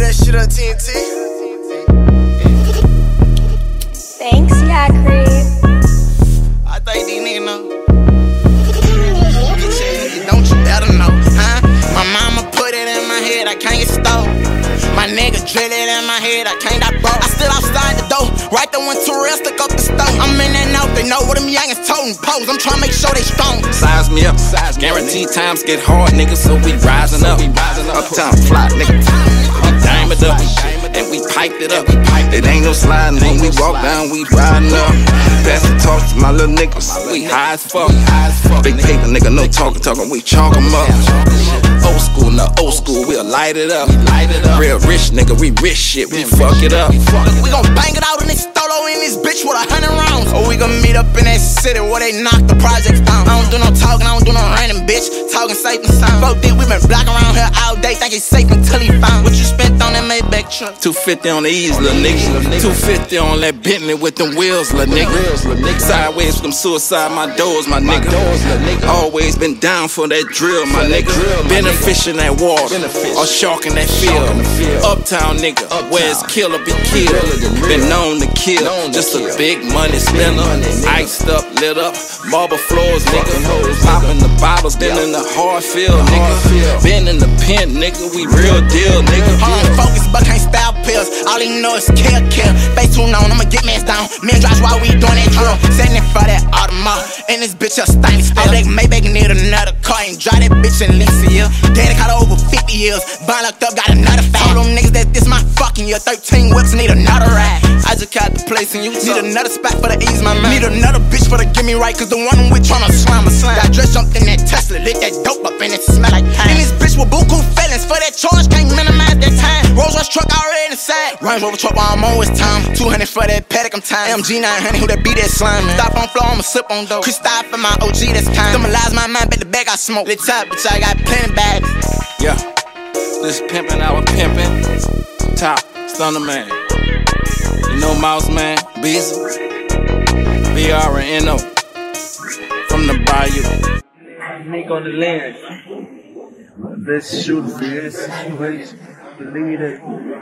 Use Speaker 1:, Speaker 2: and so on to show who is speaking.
Speaker 1: that shit on TNT.
Speaker 2: Thanks, yeah, Creep.
Speaker 1: I think these niggas know. Bitch ass, don't you better know, huh? My mama put it in my head, I can't get stole. My niggas drill it in my head, I can't die broke. I still outside the door, right there when Terrell stuck up the stove. I'm in that note, they know what them youngins toting pose. I'm trying to make sure they strong.
Speaker 3: Size me up, guaranteed times get hard, nigga, so we rising up. Uptown fly, nigga. We dime it up, and we piped it up. It ain't no sliding when we walk down, we riding up. Pass the talk to my little niggas, we high as fuck. Big paper, nigga, no talking, we chalk 'em up. Old school, no old school, we'll light it up. Real rich nigga, we rich shit, we fuck it up.
Speaker 1: We gon' bang it out in this stolo in this bitch with 100 rounds. Or we gon' meet up in that city where they knock the projects down. I don't do no talking, I don't do no random bitch. Talking safe and sound. Fuck this, we been blocking around here all day, think it's safe until he found. What you spent on that Maybach truck?
Speaker 3: 250 on the ease, little nigga. 250 on that Bentley with them wheels, little nigga. Sideways with them suicide, my doors, my nigga. Always been down for that drill, my nigga. Been a fish in that water, or shark in that field. Uptown nigga, where it's kill or be killed. Been known to kill, just a big money spender. Iced up, lit up, marble floors, nigga. Popping the bottles, been in the hard field, nigga. Been in the pen, nigga, we real deal, nigga.
Speaker 1: Hard focus, but can't style pills. All he know is kill. Face tune on, I'ma get mans down. Me and Josh while we doing that drill. Setting it for that Audemars. And this bitch a stank still. All that Maybach need another car. Ain't drive that bitch in least a year. Daddy caught her over 50 years. Bond locked up, got another fat. All them niggas that this my fucking year. 13 whips, need another ride. I just got the place and you need another spot for the ease my mind. Need another bitch for the give me right, cause the one we tryna slam a slam. Got dressed jumped in that Tesla, lit that dope up and it smell like pine. And this bitch with buku felons for that charge, can't minimize that time. Rolls Royce truck already inside. Range Rover truck while I'm on with time. 200 for that paddock, I'm time. MG 900, who that beat that slime, man. Stop on floor, I'ma slip on dope. Crystal for my OG, that's time. Symbolize my mind, bet the bag I smoke. Lit top, bitch, I got plenty bags.
Speaker 3: Yeah, this pimpin', I was pimpin'. Top, Stunner Man. You know Mouse Man, Beezy, BRNO. From the Bayou.
Speaker 4: Nick on the lens. Best shooter for this situation. Believe it.